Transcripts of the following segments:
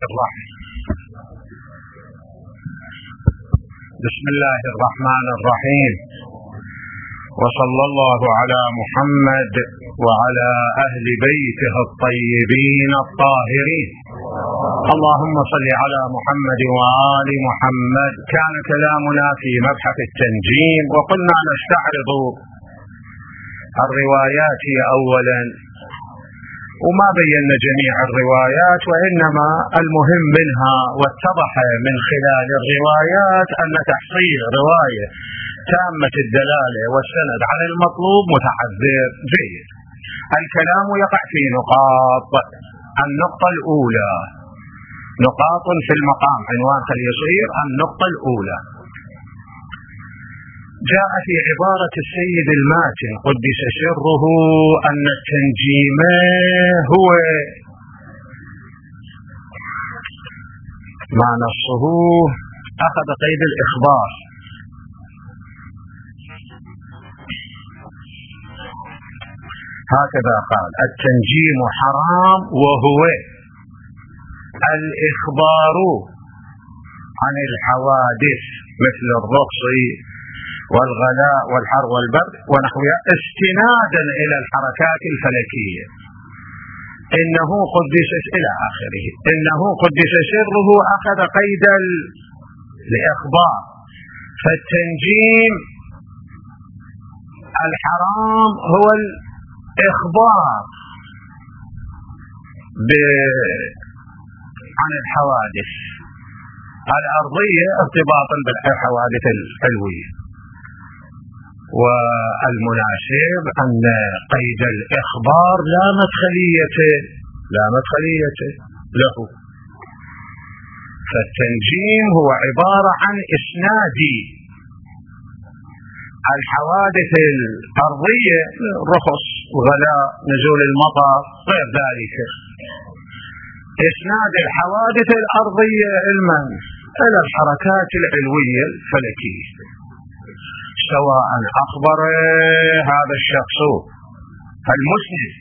بسم الله الرحمن الرحيم، وصلى الله على محمد وعلى أهل بيته الطيبين الطاهرين. اللهم صل على محمد وآل محمد. كان كلامنا في مبحث التنجيم، وقلنا نستعرض الروايات أولا، وما بينا جميع الروايات، وإنما المهم منها واتضح من خلال الروايات أن تحصيل رواية تامة الدلالة والسند على المطلوب متعذر جيد. الكلام يقع في نقاط. النقطة الأولى نقاط في المقام، عنوان خليصير. النقطة الأولى جاء في عبارة السيد الماتن قدس سره أن التنجيم هو ما نصه أخذ قيد الإخبار، هكذا قال: التنجيم حرام وهو الإخبار عن الحوادث مثل الرقص والغلاء والحر والبرد ونحوها استنادا إلى الحركات الفلكية. إنه قدس إلى آخره. إنه قدس سره أخذ قيد الإخبار. فالتنجيم الحرام هو الإخبار عن الحوادث الأرضية ارتباطا بالحوادث الحلوية. والمناسب أن قيد الإخبار لا مدخلية له. فالتنجيم هو عبارة عن إسناد الحوادث الأرضية، رخص وغلاء نزول المطر غير ذلك، إسناد الحوادث الأرضية علما إلى الحركات العلوية الفلكية، سواء أخبر هذا الشخص المسند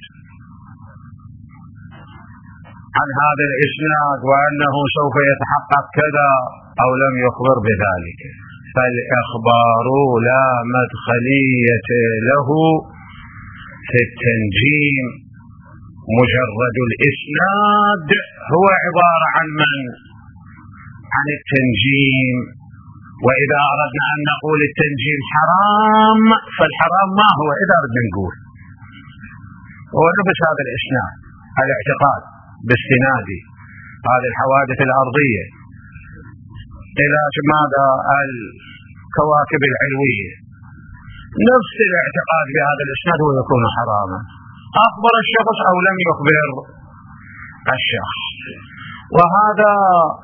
عن هذا الإسناد وأنه سوف يتحقق كذا أو لم يخبر بذلك. فالإخبار لا مدخلية له في التنجيم. مجرد الإسناد هو عبارة عن عن التنجيم. وإذا أردنا أن نقول التنجيم حرام، فالحرام ما هو؟ إذا أردنا نقول هو نفس هذا الإسناد، الاعتقاد باستناد هذه الحوادث الأرضية إلى ماذا؟ الكواكب العلوية. نفس الاعتقاد بهذا الإسناد هو يكون حراما، أخبر الشخص أو لم يخبر الشخص. وهذا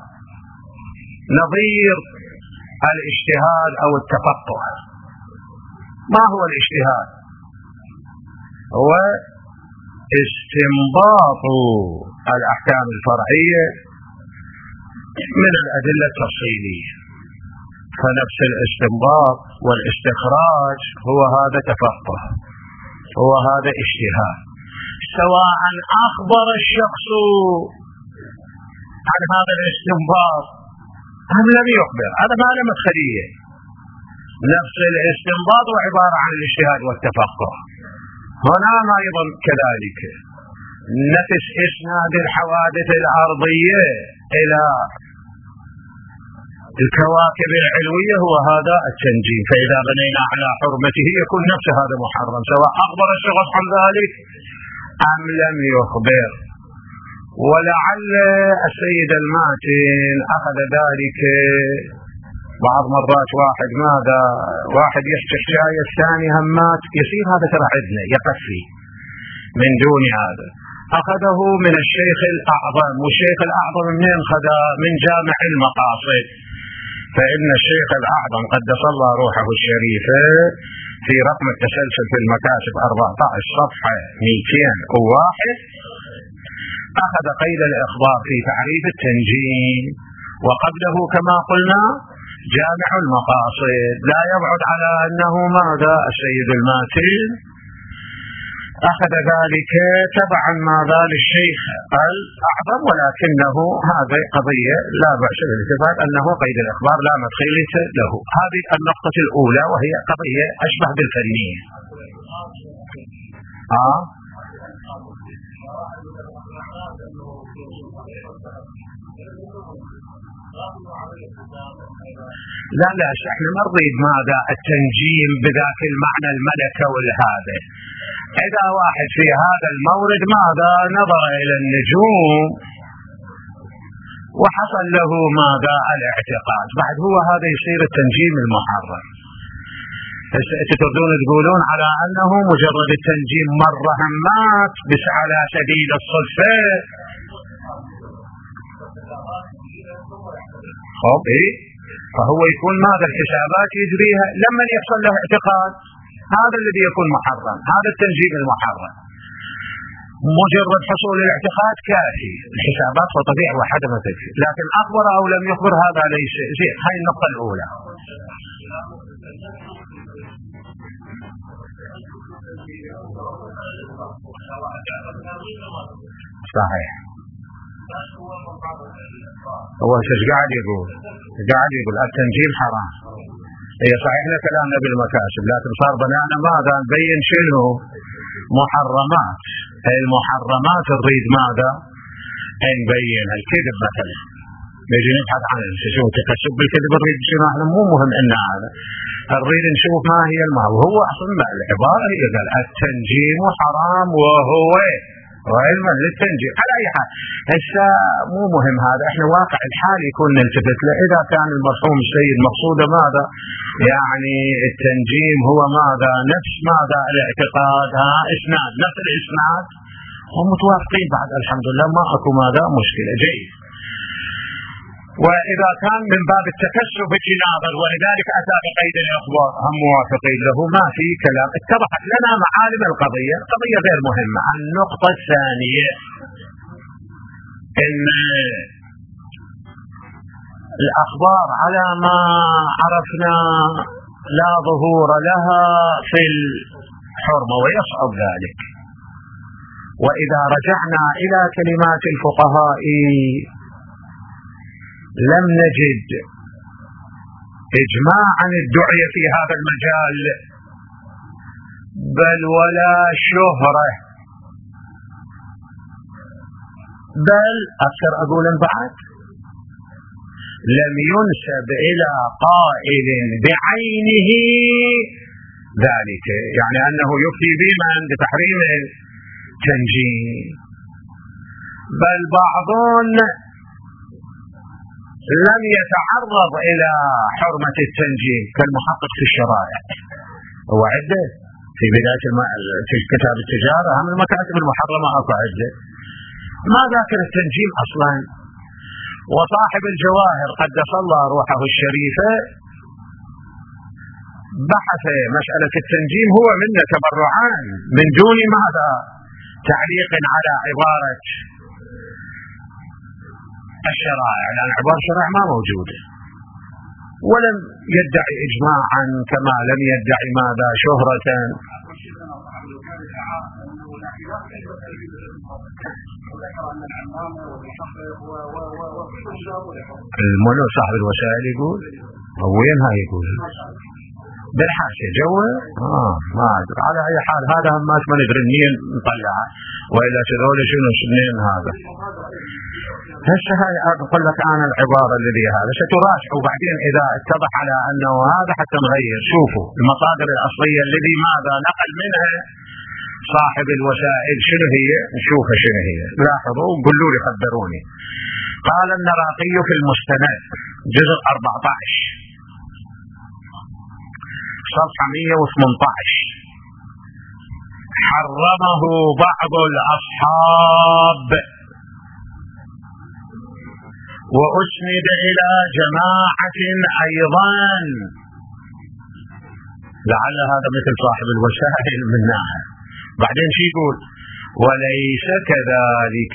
نظير الاجتهاد أو التفقه. ما هو الاجتهاد؟ هو استنباط الأحكام الفرعية من الأدلة التفصيلية. فنفس الاستنباط والاستخراج هو هذا تفقه، هو هذا اجتهاد، سواء أخبر الشخص عن هذا الاستنباط أم لم يخبر، هذا ما له مدخلية. نفس الاستنباط وعبارة عن الاجتهاد والتفقه. هنا أيضا كذلك نفس إسناد الحوادث الأرضية إلى الكواكب العلوية هو هذا التنجيم. فإذا بنينا على حرمته يكون نفس هذا محرم، سواء أخبر الشخص عن ذلك أم لم يخبر. ولعل السيد الماتن أخذ ذلك بعض مرات. واحد يحكي حكاية الثاني همات يصير هذا ترى عندنا يقفي من دون هذا. أخذه من الشيخ الأعظم، والشيخ الأعظم منين خذا؟ من جامع المقاصد. فإن الشيخ الأعظم قدس الله روحه الشريفة في رقم التسلسل في المكاتب 14 صفحة 201 أخذ قيد الإخبار في تعريف التنجيم. وقبله كما قلنا جامع المقاصد. لا يبعد على أنه ماذا؟ السيد الماتن أخذ ذلك تبعا ماذا للشيخ الأعظم، ولكنه هذه قضية لا بأس بالاتفاق أنه قيد الإخبار لا مدخلية له. هذه النقطة الأولى، وهي قضية أشبه بالفنية. لا احنا ما نريد ماذا التنجيم بذاك المعنى الملكة والهذا. إذا واحد في هذا المورد ماذا نظر إلى النجوم وحصل له ماذا الاعتقاد، بعد هو هذا يصير التنجيم المحرم. تردون تقولون على أنه مجرد التنجيم مرة همات بس على سبيل الصدفة. فهو يكون ماذا الحسابات يجريها لما يحصل له اعتقاد، هذا الذي يكون محرم، هذا التنجيم المحرم. مجرد حصول الاعتقاد كافي، الحسابات وطبيعة وحده ما تكفي، لكن أخبر أو لم يخبر هذا ليس زين. هاي النقطة الأولى. صحيح. هو ايش قاعد يقول؟ قاعد يقول التنجيم حرام. هي صحيح لنا كلامنا بالمكاسب، لكن صار بنانا ماذا نبين شنو محرمات. المحرمات نريد ماذا نبين. الكذب مثلا نجي نبحث عن شو تكسب بالكذب، نريد شنو. احنا مو مهم ان هذا، نريد نشوف ما هي الماء. وهو اصلا العباره هي قال التنجيم حرام وهو علما للتنجيم. على اي حال هسه مو مهم هذا، احنا واقع الحال يكون نلتفت له. اذا كان المرحوم السيد مقصوده ماذا يعني التنجيم هو ماذا نفس ماذا الاعتقاد، اسناد نفس الاسناد ومتوافقين بعد الحمد لله، ما اكو ماذا مشكله. جيد. واذا كان من باب التكسب ناظر ولذلك اتى بقيد الاخبار هم موافقين له، ما في كلام. اتضحت لنا معالم القضيه، القضيه غير مهمه. النقطه الثانيه ان الاخبار على ما عرفنا لا ظهور لها في الحرمه ويصعب ذلك. واذا رجعنا الى كلمات الفقهاء لم نجد إجماعا ادعي في هذا المجال، بل ولا شهرة، بل أكثر أقول بعد لم ينسب إلى قائل بعينه ذلك، يعني أنه يفتي بمن بتحريم التنجيم. بل بعضهم لم يتعرض إلى حرمة التنجيم كالمحقق في الشرائع، هو عدة في بداية في كتاب التجارة من المكاتب المحرمة أكو عدة ما ذاكر التنجيم أصلا. وصاحب الجواهر قدس الله روحه الشريفة بحث مسألة التنجيم هو منا تبرعا من دون ماذا تعليق على عبارة الشرائع، لأن عبارة الشرائع ما موجودة، ولم يدعي إجماعا كما لم يدعي ماذا شهرة. المولى صاحب الوسائل يقول وينها يقول بالحاشية جوه ما أدري. على أي حال هذا هم ما ندري منين نطلعها، وإذا تقول شنو سنين هذا. هسه أقول لك أنا العبارة الذي هذا ستراجع، وبعدين إذا اتضح على أنه هذا حتى نغير. شوفوا المصادر الأصلية الذي ماذا نقل منها صاحب الوسائل شنو هي، نشوفها شنو هي. لاحظوا قولوا لي خبروني. قال النراقي في المستند جزء 14 صفحة 118 حرمه بعض الأصحاب وأسند إلى جماعة أيضا، لعل هذا مثل صاحب الوسائل منها. بعدين شي يقول وليس كذلك،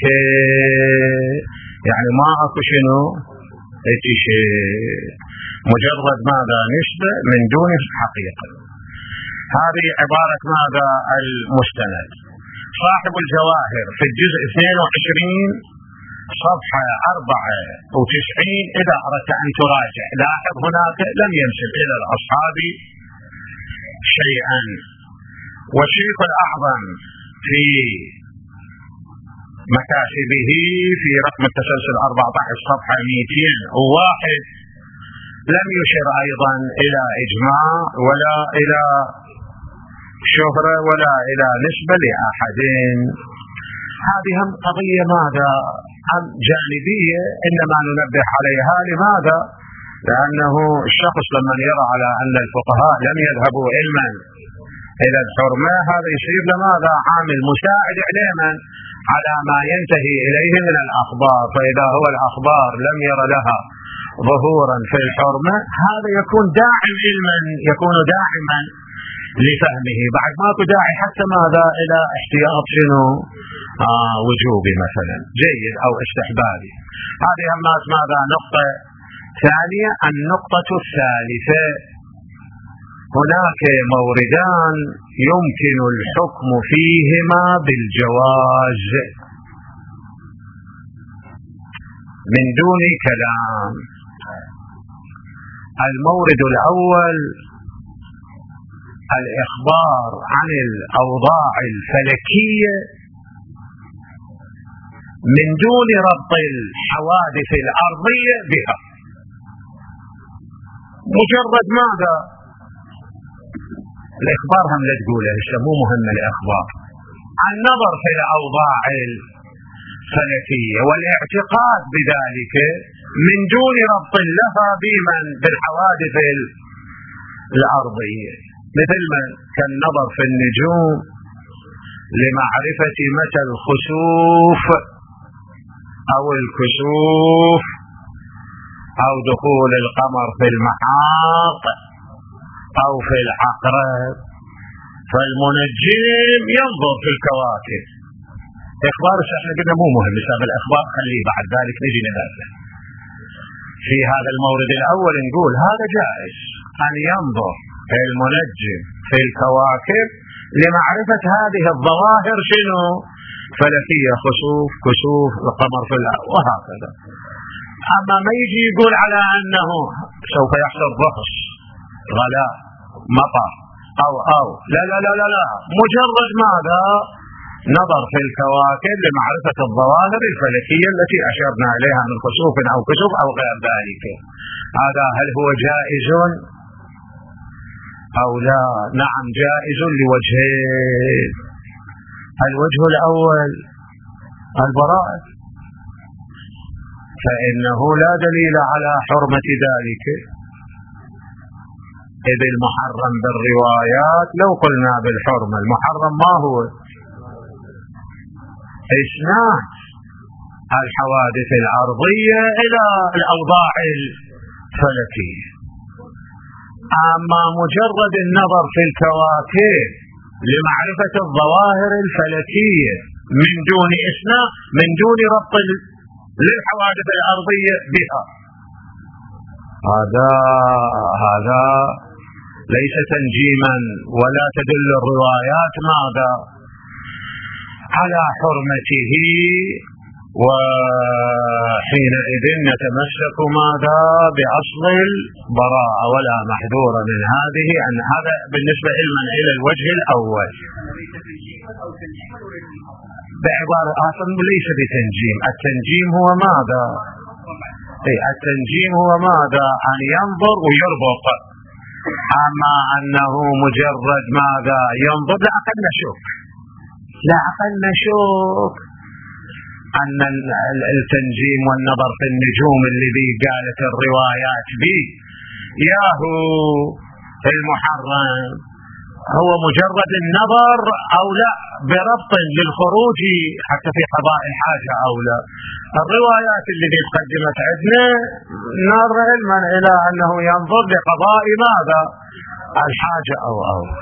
يعني ما أكو شنو مجرد ماذا نسبة من دون حقيقة. هذه عبارة ماذا المستند. صاحب الجواهر في الجزء 22 صفحة 94 إذا أردت أن تراجع. لاحظ هناك لم ينسب إلى الأصحاب شيئا. والشيخ الأعظم في مكاتبه في رقم التسلسل 14 صفحة 201 لم يشر أيضا إلى إجماع ولا إلى شهرة ولا إلى نسبة لأحد. هذه هم قضية ماذا هم جانبية إنما ننبه عليها. لماذا؟ لأنه الشخص لما يرى على أن الفقهاء لم يذهبوا علما إلى الحرمة هذا يصير لماذا عامل مساعد علما على ما ينتهي إليه من الأخبار. فإذا هو الأخبار لم ير لها ظهورا في الحرمة هذا يكون داعم علما، يكون داعما لفهمه. بعد ماكو داعي حتى ماذا إلى احتياط شنو وجوبي مثلا جيد أو استحبابي. هذه همات ماذا نقطة ثانية. النقطة الثالثة هناك موردان يمكن الحكم فيهما بالجواز من دون كلام. المورد الأول الإخبار عن الأوضاع الفلكية من دون ربط الحوادث الأرضية بها. مجرد ماذا الإخبار هم لا تقوله مو مهم الإخبار، النظر في الأوضاع الفلكية والاعتقاد بذلك من دون ربط لها بمن بالحوادث الأرضية، مثل من كالنظر في النجوم لمعرفة متى الخسوف أو الكسوف أو دخول القمر في المحاق أو في العقرب. فالمنجم ينظر في الكواكب. إخبار احنا قلنا مو مهم بسبب الإخبار خليه بعد ذلك نجي لذلك. في هذا المورد الأول نقول هذا جائز أن ينظر المنجم في الكواكب لمعرفة هذه الظواهر شنو فلكية، خسوف كسوف القمر في وهكذا. أما ما يجي يقول على أنه سوف يحصل ضغط غلاء مطر أو لا لا لا لا لا، مجرد ماذا نظر في الكواكب لمعرفة الظواهر الفلكية التي أشرنا إليها من خسوف أو كسوف أو غير ذلك. هذا هل هو جائز أو لا؟ نعم جائز لوجهين. الوجه الأول البراءة، فإنه لا دليل على حرمة ذلك، إذ المحرم بالروايات لو قلنا بالحرمة المحرم ما هو؟ إسناد الحوادث الأرضية إلى الأوضاع الفلكية. أما مجرد النظر في الكواكب لمعرفة الظواهر الفلكية من دون إسناد من دون ربط للحوادث الأرضية بها، هذا ليس تنجيما ولا تدل الروايات ماذا على حرمته. وحينئذ نتمسك ماذا بأصل البراءة ولا محذور من هذه. أن هذا بالنسبة إلى الوجه الأول بعبارة آخر ليس بتنجيم. التنجيم هو ماذا؟ التنجيم هو ماذا؟ أن ينظر ويربط. أما أنه مجرد ماذا ينظر لا أقل نشوك أن التنجيم والنظر في النجوم الذي قالت الروايات به ياهو المحرم هو مجرد النظر أو لا بربط للخروج حتى في قضاء الحاجة أو لا. الروايات التي قدمت عندنا نرى علما إلى أنه ينظر لقضاء ماذا الحاجة أو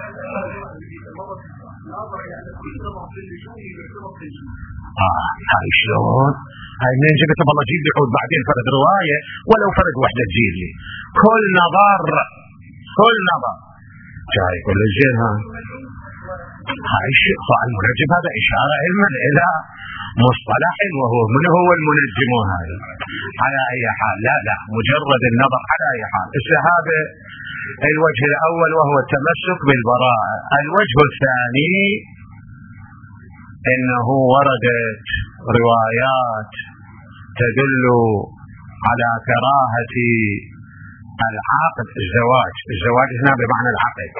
هاي شلون؟ هاي منين جبت والله جيب لي بعدين فرد رواية ولو فرد وحدة تجيب لي كل نظر جاي كل الجهة المنجم هذا إشارة علما إلى مصطلح وهو من هو المنجم هذا. على أي حال لا مجرد النظر على أي حال. هذا الوجه الأول وهو التمسك بالبراءة. الوجه الثاني إنه وردت روايات تدل على كراهة العقد الزواج هنا بمعنى العقد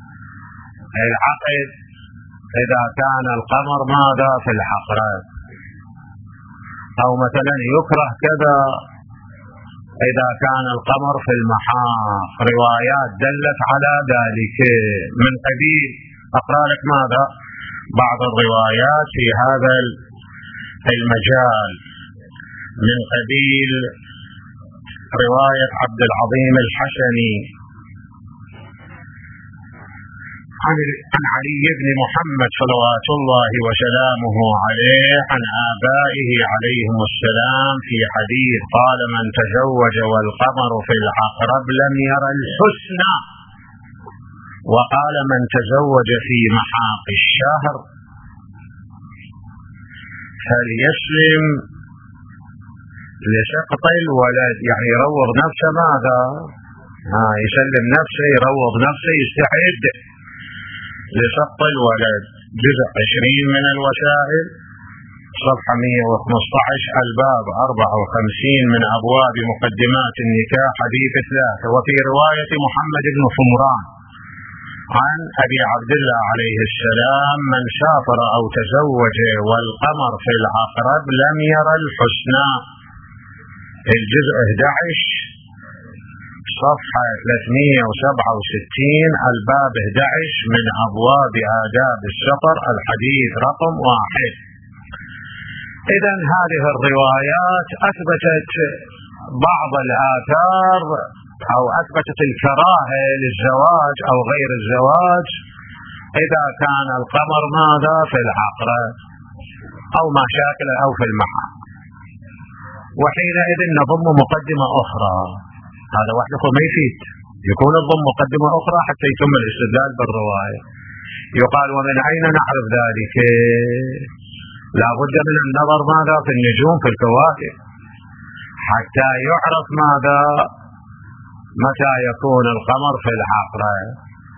إذا كان القمر ماذا في العقرب، أو مثلا يكره كذا إذا كان القمر في المحاق. روايات دلت على ذلك من قبيل أقرأ لك ماذا بعض الروايات في هذا المجال. من قبيل رواية عبد العظيم الحسني عن علي بن محمد صلوات الله وسلامه عليه عن آبائه عليهم السلام في حديث قال من تزوج والقمر في العقرب لم ير الحسن، وقال من تزوج في محاق الشهر فليسلم لسقط الولد، يعني يروض نفسه ماذا يسلم نفسه يروض نفسه يستعد لسقط الولد. جزء 20 من الوسائل صفحة 115 الباب 54 من أبواب مقدمات النكاح حديث 3. وفي رواية محمد بن حمران عن أبي عبد الله عليه السلام من سافر أو تزوج والقمر في العقرب لم ير الحسنى، الجزء 11 صفحة 367 الباب 11 من أبواب آداب السفر الحديث رقم 1. إذن هذه الروايات أثبتت بعض الآثار أو أثبتت الكراهة للزواج أو غير الزواج إذا كان القمر ماذا في العقرب أو ما شاكل أو في المحاق. وحينئذ نضم مقدمة أخرى، هذا وحده ما يفيد، يكون نضم مقدمة أخرى حتى يتم الاستدلال بالرواية. يقال ومن أين نعرف ذلك؟ لا بد من النظر ماذا في النجوم في الكواكب حتى يعرف ماذا متى يكون القمر في العقرب.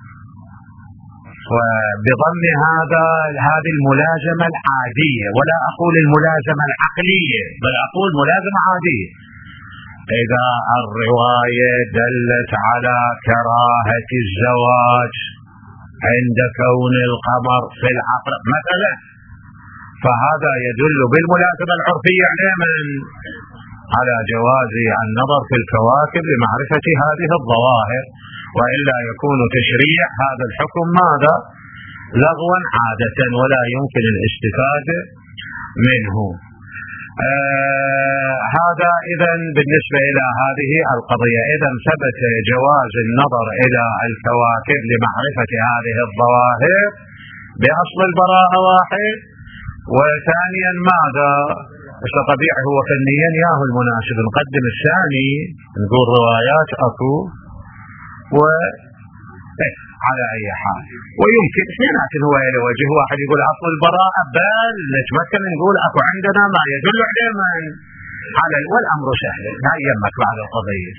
وبضم هذه الملازمة العادية، ولا أقول الملازمة العقلية بل أقول ملازمة عادية. إذا الرواية دلت على كراهة الزواج عند كون القمر في العقرب مثلا، فهذا يدل بالملازمة العرفية على جواز النظر في الكواكب لمعرفة هذه الظواهر، وإلا يكون تشريع هذا الحكم ماذا لغوا عادة ولا يمكن الاستفادة منه. هذا إذن بالنسبة إلى هذه القضية. إذن ثبت جواز النظر إلى الكواكب لمعرفة هذه الظواهر بأصل البراءة واحد. وثانيا ماذا طبيعي هو فنيا ياهو المناسب نقدم الثاني نقول روايات أكو على أي حال. ويمكن اثنيناتهم هو إلى وجه واحد يقول أصل البراءة بل نتمكن نقول أكو عندنا ما يدل عليه من على والأمر سهل لا يهمك بعد القضية.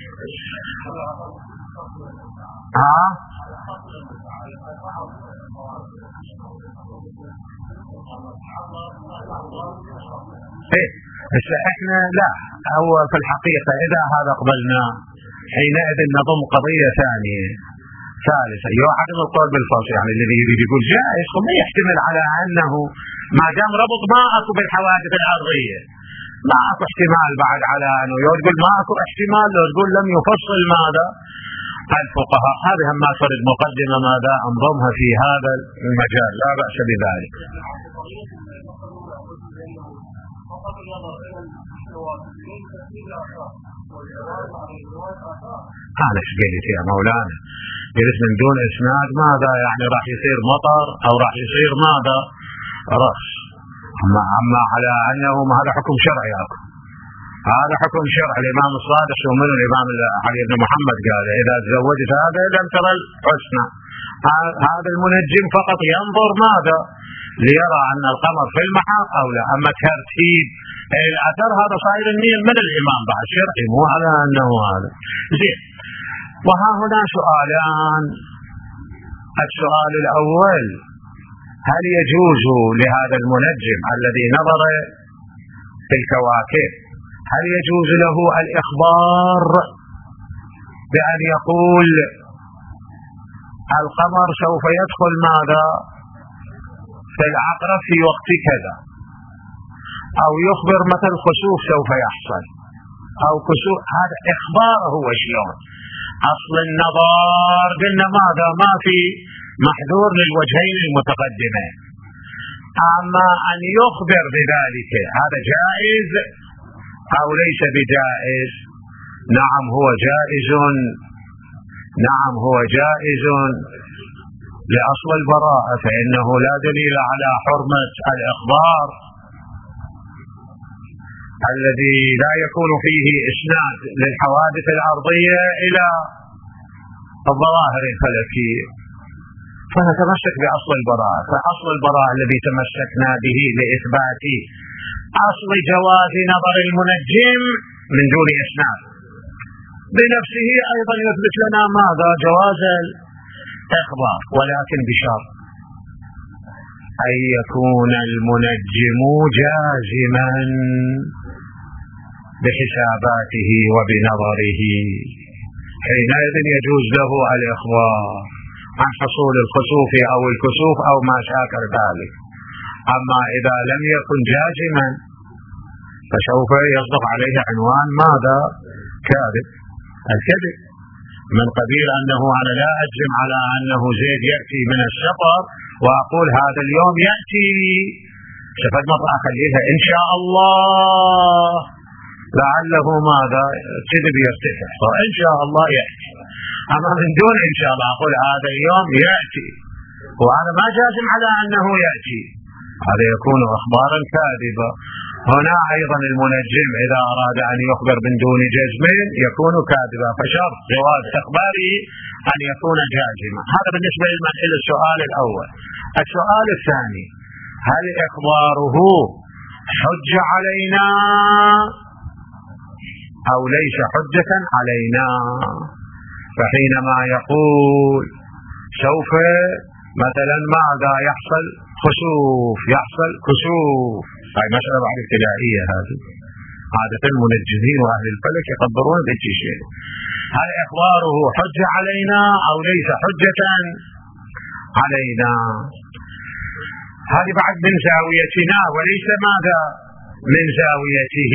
بس احنا لا، هو في الحقيقة إذا هذا قبلنا حينئذ نضم قضية ثانية ثالثة عدم القول بالفصل. يعني الذي يريد يقول جائز ما يحتمل على أنه ما دام ربط ما أكو بالحوادث الأرضية ما أكو احتمال بعد على أنه يقول ما أكو احتمال لو تقول لم يفصل ماذا الفقهاء. هذه ما فرد مقدمة ماذا انضمها في هذا المجال لا بأس بذلك. أنا ايش قلت يا مولانا؟ قلت من دون إسناد ماذا يعني راح يصير مطر أو راح يصير ماذا رأس. أما على أنه هذا حكم شرعي هذا حكم شرع الإمام الصادق ومن الإمام علي بن محمد قال إذا تزوجت هذا لم ترى الحسنى. هذا المنجم فقط ينظر ماذا ليرى أن القمر في المحاق أو لا. أما ترتيب الأثر هذا صاير من الإمام بعد شرعي، مو على أنه هذا زين. وها هنا سؤالان. السؤال الأول: هل يجوز لهذا المنجم الذي نظر في الكواكب هل يجوز له الإخبار بأن يقول القمر سوف يدخل ماذا في العقرب في وقت كذا، أو يخبر مثل خسوف سوف يحصل أو كسوف؟ هذا إخباره وشلون؟ أصل النظر قلنا ماذا ما في محذور للوجهين المتقدمين. أما أن يخبر بذلك هذا جائز أو ليس بجائز؟ نعم هو جائز، نعم هو جائز لأصل البراءة، فإنه لا دليل على حرمة الإخبار الذي لا يكون فيه إسناد للحوادث الأرضية إلى الظواهر الفلكية، فنتمسك بأصل البراءة. فأصل البراءة الذي تمسكنا به لإثبات أصل جواز نظر المنجم من دون إسناد بنفسه أيضا يثبت لنا ماذا؟ جواز الإخبار، ولكن بشرط أن يكون المنجم جازما بحساباته وبنظره، حينئذ يجوز له الإخبار عن حصول الخسوف أو الكسوف أو ما شاكل ذلك. أما إذا لم يكن جازما فسوف يصدق عليه عنوان ماذا؟ كاذب. الكذب من قبيل أنه أنا لا أجزم على أنه زيد يأتي من السفر وأقول هذا اليوم يأتي، شفت مرة أخليها إن شاء الله لعله ماذا كذب يرتفع، فإن شاء الله يأتي. أما من دون إن شاء الله أقول هذا اليوم يأتي وأنا ما جازم على أنه يأتي، هذا يكون أخبارا كاذبة. هنا أيضا المنجم إذا أراد أن يخبر من دون جزم يكون كاذبا، فشرط جواز إخباره أن يكون جازما. هذا بالنسبة للمسألة السؤال الأول. السؤال الثاني: هل إخباره حجة علينا أو ليس حجة علينا؟ فحينما يقول سوف مثلا ماذا يحصل خسوف يحصل كسوف، هاي مسألة بعد ابتدائية، هذه عادة المنجمين وأهل الفلك يقدرون بهذا الشيء. هل إخباره حجة علينا أو ليس حجة علينا؟ هذه بعد من زاويتنا وليس ماذا من زاويته.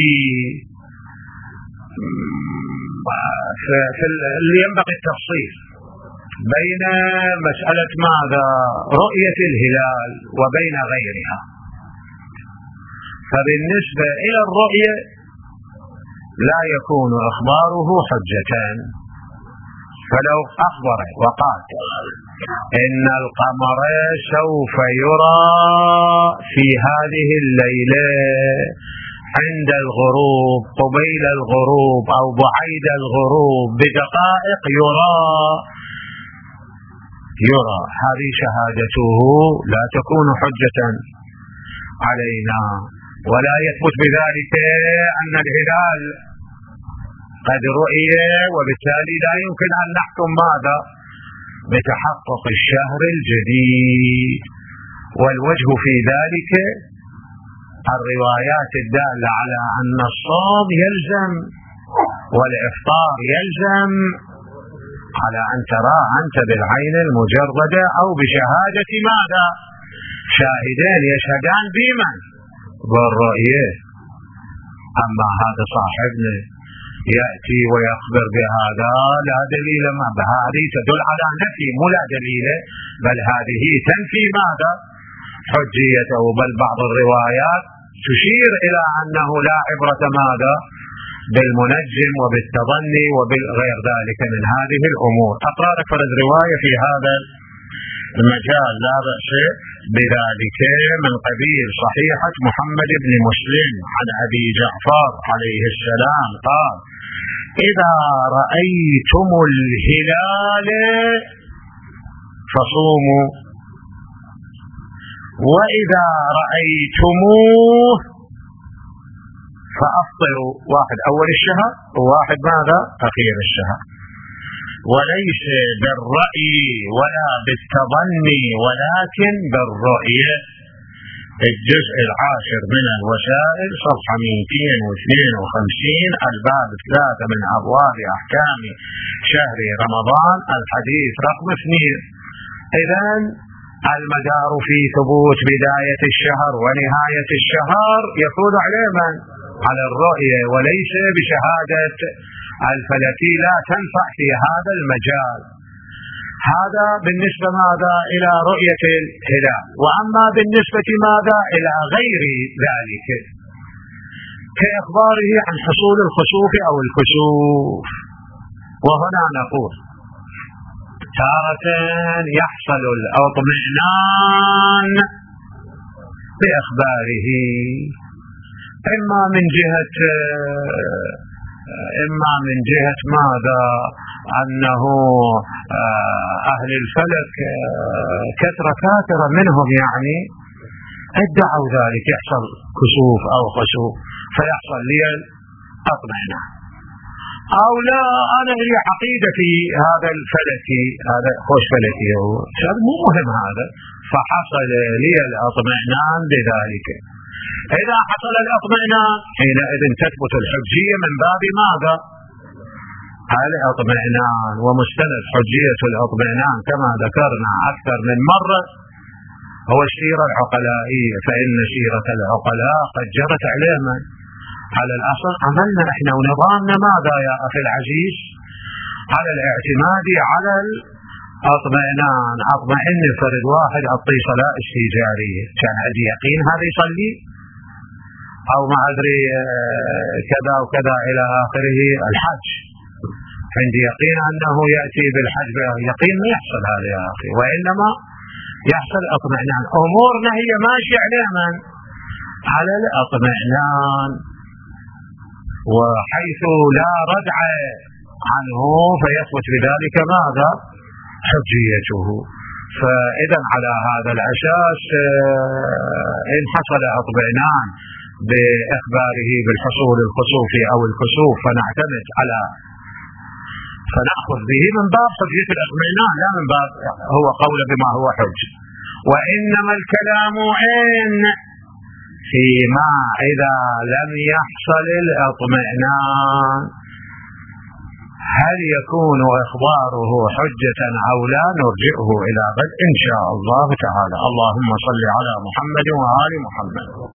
اللي ينبغي التفصيل بين مسألة ماذا رؤية الهلال وبين غيرها. فبالنسبة إلى الرؤية لا يكون إخباره حجة، فلو أخبر وقال إن القمر سوف يرى في هذه الليلة عند الغروب قبيل الغروب أو بعيد الغروب بدقائق يرى، هذه شهادته لا تكون حجة علينا، ولا يثبت بذلك أن الهلال قد رؤي، وبالتالي لا يمكن أن نحكم ماذا بتحقق الشهر الجديد. والوجه في ذلك الروايات الدالة على أن الصوم يلزم والإفطار يلزم على أن ترى أنت بالعين المجردة أو بشهادة ماذا؟ شاهدين يشهدان بمن؟ بالرؤية. أما هذا صاحبنا يأتي ويخبر بهذا لا دليل ما هذه تدل على نفي، مو لا دليل، بل هذه تنفي ماذا؟ حجيته. بل بعض الروايات تشير إلى أنه لا عبرة ماذا؟ بالمنجم وبالتظني وبالغير ذلك من هذه الأمور. أقرأ لك فرد رواية في هذا المجال لا بأس بذلك من قبيل صحيحة محمد بن مسلم عن أبي جعفر عليه السلام قال: إذا رأيتم الهلال فصوموا، وإذا رأيتموه فأفطروا. واحد أول الشهر وواحد ماذا؟ أخير الشهر. وليس بالرأي ولا بالتظني ولكن بالرؤية. الجزء 10 من الوسائل صفحة 252 الباب 3 من أبواب أحكام شهر رمضان الحديث رقم 2. إذن المدار في ثبوت بداية الشهر ونهاية الشهر يكون على من؟ على الرؤية، وليس بشهادة الفلكي، لا تنفع في هذا المجال. هذا بالنسبة ماذا؟ إلى رؤية الهلال. وأما بالنسبة ماذا؟ إلى غير ذلك كإخباره عن حصول الخسوف أو الكسوف. وهنا نقول تارة يحصل الاطمئنان بإخباره، إما من جهة ماذا؟ أنه أهل الفلك كثرة منهم يعني ادعوا ذلك، يحصل كسوف أو خسوف فيحصل لي الاطمئنان. أو لا، أنا هي عقيدتي هذا الفلكي، هذا خوش فلكي، هذا مو مهم هذا، فحصل لي الاطمئنان بذلك. إذا حصل الاطمئنان حينئذ تثبت الحجية من باب ماذا؟ الاطمئنان. ومستند حجية الاطمئنان كما ذكرنا أكثر من مرة هو السيرة العقلائية، فإن سيرة العقلاء قد جرت علينا على الأصل. عملنا إحنا ونظامنا ماذا يا أخي العزيز؟ على الاعتماد على الاطمئنان. اطمئن فرد واحد أعطي صلاة استيجارية، كان عندي يقين هذا يصلي، أو ما أدري كذا وكذا إلى آخره. الحج عندي يقين أنه يأتي بالحج، يقين ما يحصل هذا يا أخي، وإنما يحصل اطمئنان. أمورنا هي ماشية علينا على الاطمئنان، وحيث لا ردع عنه فيثبت بذلك ماذا؟ حجيته. فإذا على هذا الأساس إن حصل اطمئنان بإخباره بالحصول الخسوفي أو الكسوف فنعتمد على فنأخذ به من باب حجية الاطمئنان، لا من باب هو قول بما هو حج. وإنما الكلام فيما إذا لم يحصل الاطمئنان هل يكون إخباره حجة أو لا؟ نرجئه إلى غد إن شاء الله تعالى. اللهم صل على محمد وآل محمد.